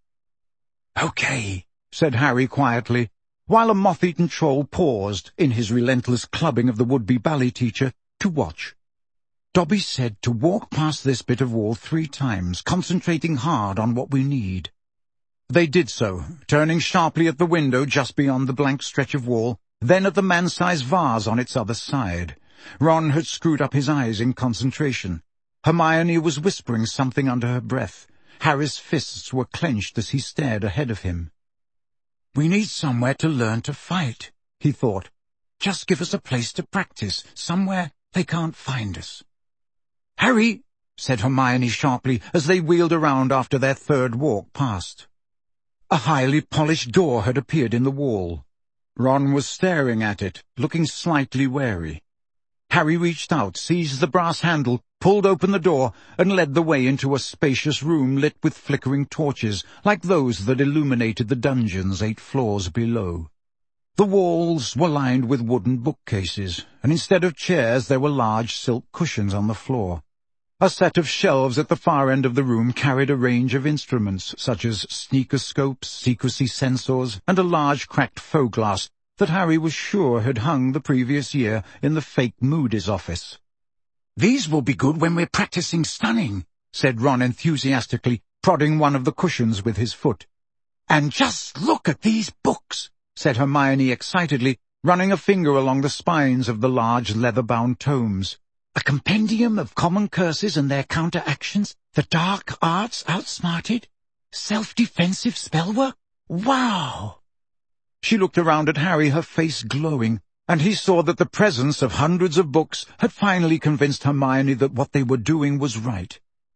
"Okay," said Harry quietly, while a moth-eaten troll paused in his relentless clubbing of the would-be ballet teacher to watch. "Dobby said to walk past this bit of wall 3 times, concentrating hard on what we need." They did so, turning sharply at the window just beyond the blank stretch of wall, then at the man-sized vase on its other side. Ron had screwed up his eyes in concentration. Hermione was whispering something under her breath. Harry's fists were clenched as he stared ahead of him. "We need somewhere to learn to fight," he thought. "Just give us a place to practice, somewhere they can't find us." "Harry," said Hermione sharply as they wheeled around after their 3rd walk past. A highly polished door had appeared in the wall. Ron was staring at it, looking slightly wary. Harry reached out, seized the brass handle, pulled open the door, and led the way into a spacious room lit with flickering torches, like those that illuminated the dungeons 8 floors below. The walls were lined with wooden bookcases, and instead of chairs there were large silk cushions on the floor. A set of shelves at the far end of the room carried a range of instruments, such as sneakoscopes, secrecy sensors, and a large cracked faux glass that Harry was sure had hung the previous year in the fake Moody's office. "These will be good when we're practicing stunning," said Ron enthusiastically, prodding one of the cushions with his foot. "And just look at these books," said Hermione excitedly, running a finger along the spines of the large leather-bound tomes. "A compendium of common curses and their counteractions, the dark arts outsmarted, self-defensive spellwork. Wow!" She looked around at Harry, her face glowing, and he saw that the presence of hundreds of books had finally convinced Hermione that what they were doing was right.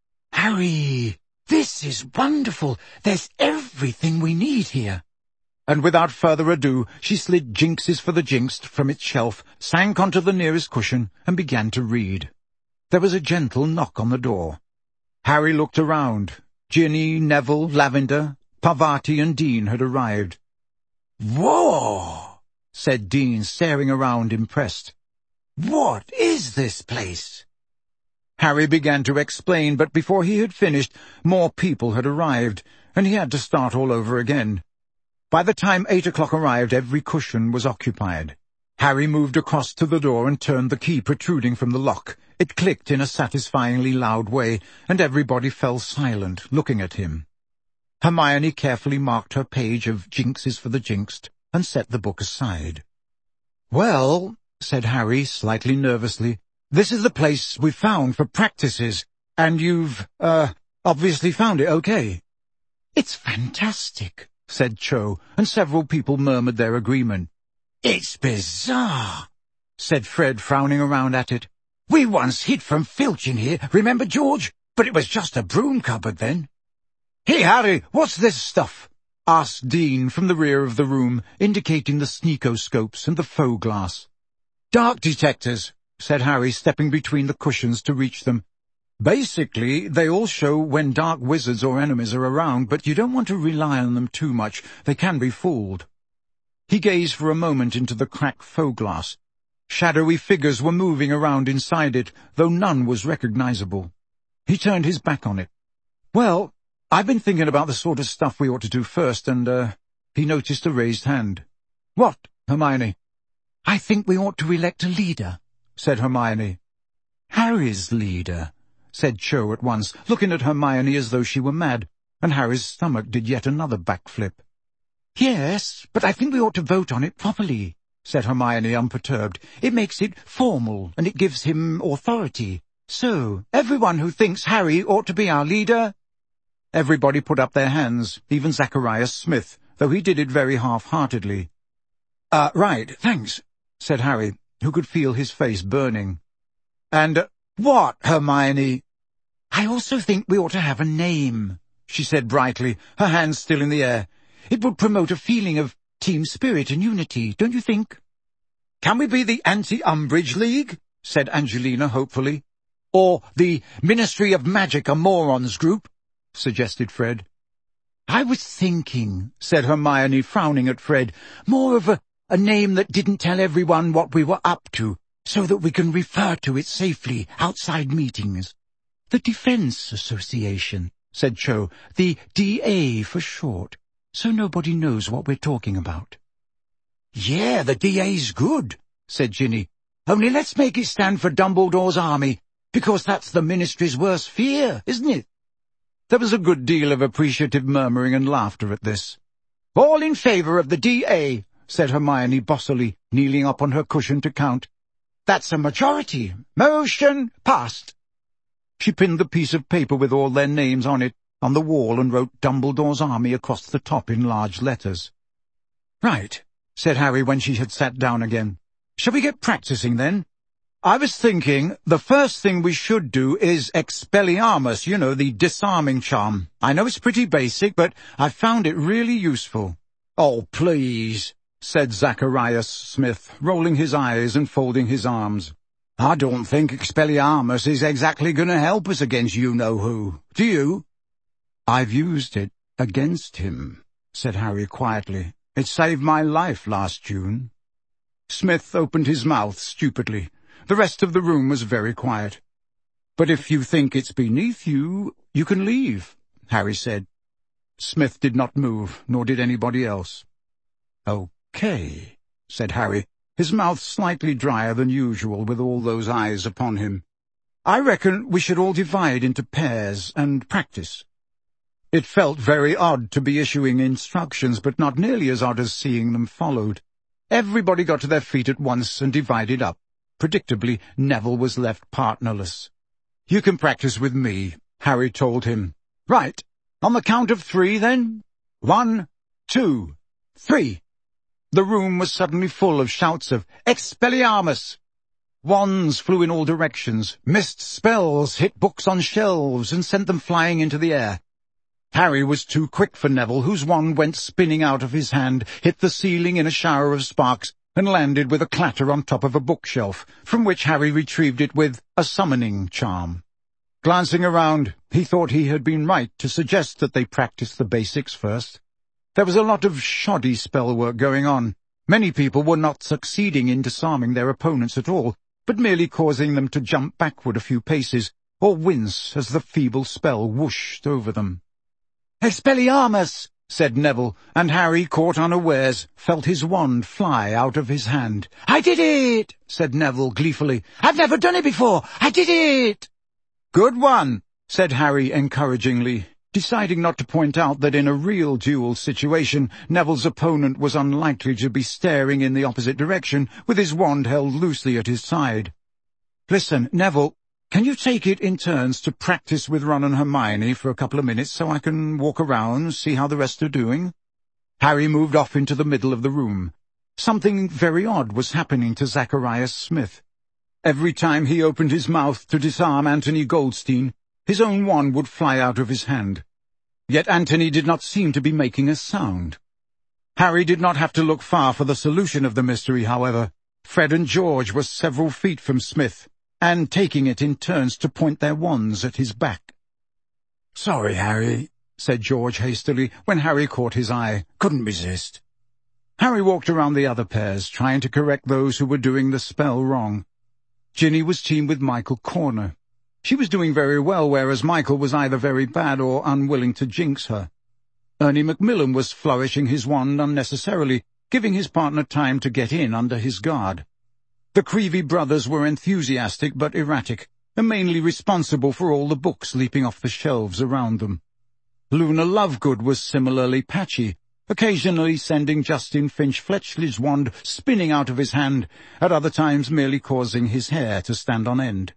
"Harry, this is wonderful. There's everything we need here." And without further ado, she slid Jinxes for the Jinxed from its shelf, sank onto the nearest cushion, and began to read. There was a gentle knock on the door. Harry looked around. Ginny, Neville, Lavender, Parvati and Dean had arrived. "Whoa!" said Dean, staring around impressed. "What is this place?" Harry began to explain, but before he had finished, more people had arrived, and he had to start all over again. By the time 8 o'clock arrived, every cushion was occupied. Harry moved across to the door and turned the key protruding from the lock. It clicked in a satisfyingly loud way, and everybody fell silent, looking at him. Hermione carefully marked her page of Jinxes for the Jinxed and set the book aside. "Well," said Harry, slightly nervously, "this is the place we found for practices, and you've, obviously found it okay." "It's fantastic," said Cho, and several people murmured their agreement. "It's bizarre," said Fred, frowning around at it. "We once hid from Filch in here, remember, George? But it was just a broom cupboard then." "Hey, Harry, what's this stuff?" asked Dean from the rear of the room, indicating the sneakoscopes and the faux glass. "Dark detectors," said Harry, stepping between the cushions to reach them. "Basically, they all show when dark wizards or enemies are around, but you don't want to rely on them too much. They can be fooled." He gazed for a moment into the cracked faux glass. Shadowy figures were moving around inside it, though none was recognizable. He turned his back on it. "Well, I've been thinking about the sort of stuff we ought to do first, and, he noticed a raised hand. "What, Hermione?" "I think we ought to elect a leader," said Hermione. "Harry's leader," said Cho at once, looking at Hermione as though she were mad, and Harry's stomach did yet another backflip. "Yes, but I think we ought to vote on it properly," said Hermione, unperturbed. "It makes it formal, and it gives him authority. So, everyone who thinks Harry ought to be our leader—" Everybody put up their hands, even Zacharias Smith, though he did it very half-heartedly. Right, thanks," said Harry, who could feel his face burning. "And what, Hermione?" "I also think we ought to have a name," she said brightly, her hands still in the air. "It would promote a feeling of team spirit and unity, don't you think?" "Can we be the Anti-Umbridge League?" said Angelina hopefully. "Or the Ministry of Magic are Morons group?" suggested Fred. "I was thinking," said Hermione, frowning at Fred, "more of a name that didn't tell everyone what we were up to, so that we can refer to it safely outside meetings." "The Defense Association," said Cho, "the DA for short, so nobody knows what we're talking about." "Yeah, the DA's good," said Ginny. "Only let's make it stand for Dumbledore's Army, because that's the Ministry's worst fear, isn't it?" There was a good deal of appreciative murmuring and laughter at this. "All in favour of the DA," said Hermione bossily, kneeling up on her cushion to count. "That's a majority. Motion passed." She pinned the piece of paper with all their names on it on the wall and wrote Dumbledore's Army across the top in large letters. "Right," said Harry when she had sat down again. "Shall we get practising then? I was thinking the first thing we should do is Expelliarmus, you know, the disarming charm. I know it's pretty basic, but I found it really useful." "Oh, please," said Zacharias Smith, rolling his eyes and folding his arms. "I don't think Expelliarmus is exactly going to help us against you-know-who. Do you?" "I've used it against him," said Harry quietly. "It saved my life last June." Smith opened his mouth stupidly. The rest of the room was very quiet. "But if you think it's beneath you, you can leave," Harry said. Smith did not move, nor did anybody else. "Okay," said Harry, his mouth slightly drier than usual with all those eyes upon him. "I reckon we should all divide into pairs and practice." It felt very odd to be issuing instructions, but not nearly as odd as seeing them followed. Everybody got to their feet at once and divided up. Predictably, Neville was left partnerless. "You can practice with me," Harry told him. "Right, on the count of 3 then. 1, 2, 3. The room was suddenly full of shouts of Expelliarmus. Wands flew in all directions, mist spells hit books on shelves and sent them flying into the air. Harry was too quick for Neville, whose wand went spinning out of his hand, hit the ceiling in a shower of sparks, and landed with a clatter on top of a bookshelf, from which Harry retrieved it with a summoning charm. Glancing around, he thought he had been right to suggest that they practice the basics first. There was a lot of shoddy spell work going on. Many people were not succeeding in disarming their opponents at all, but merely causing them to jump backward a few paces, or wince as the feeble spell whooshed over them. "Expelliarmus!" said Neville, and Harry, caught unawares, felt his wand fly out of his hand. "I did it!" said Neville gleefully. "I've never done it before! I did it!" "Good one!" said Harry encouragingly, deciding not to point out that in a real duel situation, Neville's opponent was unlikely to be staring in the opposite direction, with his wand held loosely at his side. "Listen, Neville, can you take it in turns to practice with Ron and Hermione for a couple of minutes so I can walk around, see how the rest are doing?" Harry moved off into the middle of the room. Something very odd was happening to Zacharias Smith. Every time he opened his mouth to disarm Anthony Goldstein, his own wand would fly out of his hand. Yet Anthony did not seem to be making a sound. Harry did not have to look far for the solution of the mystery, however. Fred and George were several feet from Smith, and taking it in turns to point their wands at his back. "Sorry, Harry," said George hastily, when Harry caught his eye. "Couldn't resist." Harry walked around the other pairs, trying to correct those who were doing the spell wrong. Ginny was teamed with Michael Corner. She was doing very well, whereas Michael was either very bad or unwilling to jinx her. Ernie Macmillan was flourishing his wand unnecessarily, giving his partner time to get in under his guard. The Creevy brothers were enthusiastic but erratic, and mainly responsible for all the books leaping off the shelves around them. Luna Lovegood was similarly patchy, occasionally sending Justin Finch-Fletchley's wand spinning out of his hand, at other times merely causing his hair to stand on end.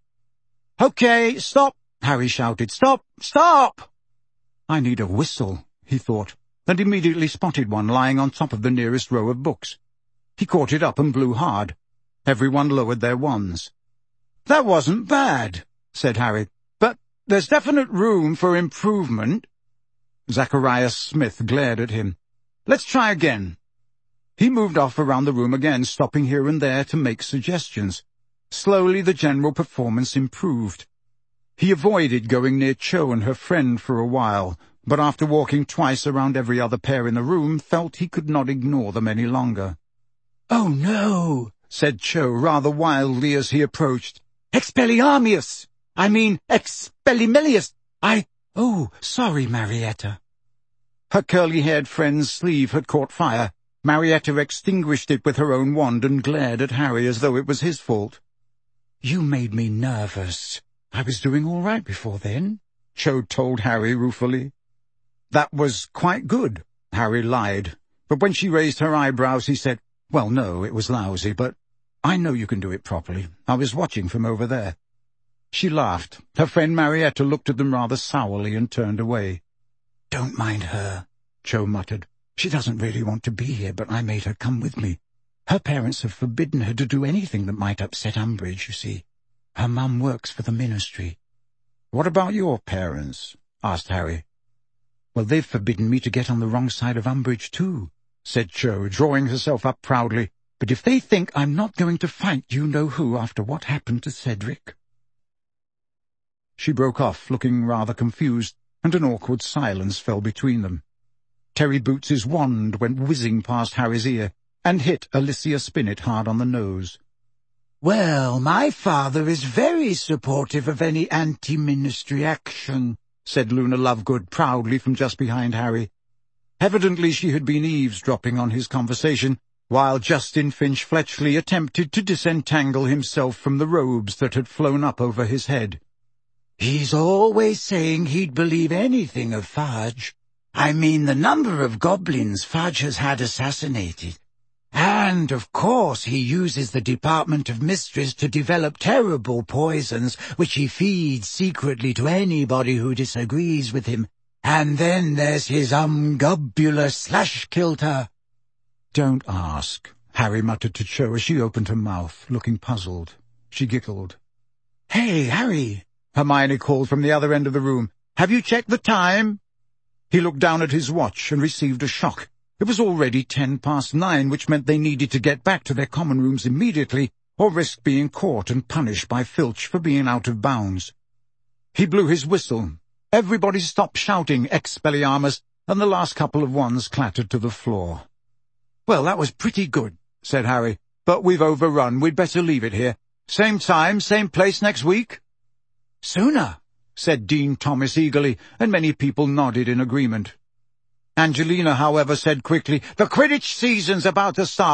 "Okay, stop!" Harry shouted. "Stop! Stop!" "I need a whistle," he thought, and immediately spotted one lying on top of the nearest row of books. He caught it up and blew hard. Everyone lowered their wands. "That wasn't bad," said Harry, "but there's definite room for improvement." Zacharias Smith glared at him. "Let's try again." He moved off around the room again, stopping here and there to make suggestions. Slowly the general performance improved. He avoided going near Cho and her friend for a while, but after walking twice around every other pair in the room, felt he could not ignore them any longer. "Oh no," said Cho rather wildly as he approached. "Expelliarmus! I mean Expellimilius! Oh, sorry, Marietta." Her curly-haired friend's sleeve had caught fire. Marietta extinguished it with her own wand and glared at Harry as though it was his fault. "You made me nervous. I was doing all right before then," Cho told Harry ruefully. "That was quite good," Harry lied. But when she raised her eyebrows, he said, "Well, no, it was lousy, but I know you can do it properly. I was watching from over there." She laughed. Her friend Marietta looked at them rather sourly and turned away. "Don't mind her," Cho muttered. "She doesn't really want to be here, but I made her come with me. Her parents have forbidden her to do anything that might upset Umbridge, you see. Her mum works for the ministry." "What about your parents?" asked Harry. "Well, they've forbidden me to get on the wrong side of Umbridge, too," said Cho, drawing herself up proudly. "But if they think I'm not going to fight you-know-who after what happened to Cedric—" She broke off, looking rather confused, and an awkward silence fell between them. Terry Boots's wand went whizzing past Harry's ear, and hit Alicia Spinnet hard on the nose. "Well, my father is very supportive of any anti-ministry action," said Luna Lovegood proudly from just behind Harry. Evidently she had been eavesdropping on his conversation, while Justin Finch-Fletchley attempted to disentangle himself from the robes that had flown up over his head. "He's always saying he'd believe anything of Fudge. I mean the number of goblins Fudge has had assassinated. And, of course, he uses the Department of Mysteries to develop terrible poisons, which he feeds secretly to anybody who disagrees with him. And then there's his Gobula Slash-Kilter." "Don't ask," Harry muttered to Cho as she opened her mouth, looking puzzled. She giggled. "Hey, Harry," Hermione called from the other end of the room. "Have you checked the time?" He looked down at his watch and received a shock. It was already 9:10, which meant they needed to get back to their common rooms immediately, or risk being caught and punished by Filch for being out of bounds. He blew his whistle. Everybody stopped shouting Expelliarmus, and the last couple of ones clattered to the floor. "Well, that was pretty good," said Harry, "but we've overrun. We'd better leave it here. Same time, same place next week?" "Sooner," said Dean Thomas eagerly, and many people nodded in agreement. Angelina, however, said quickly, "The Quidditch season's about to start.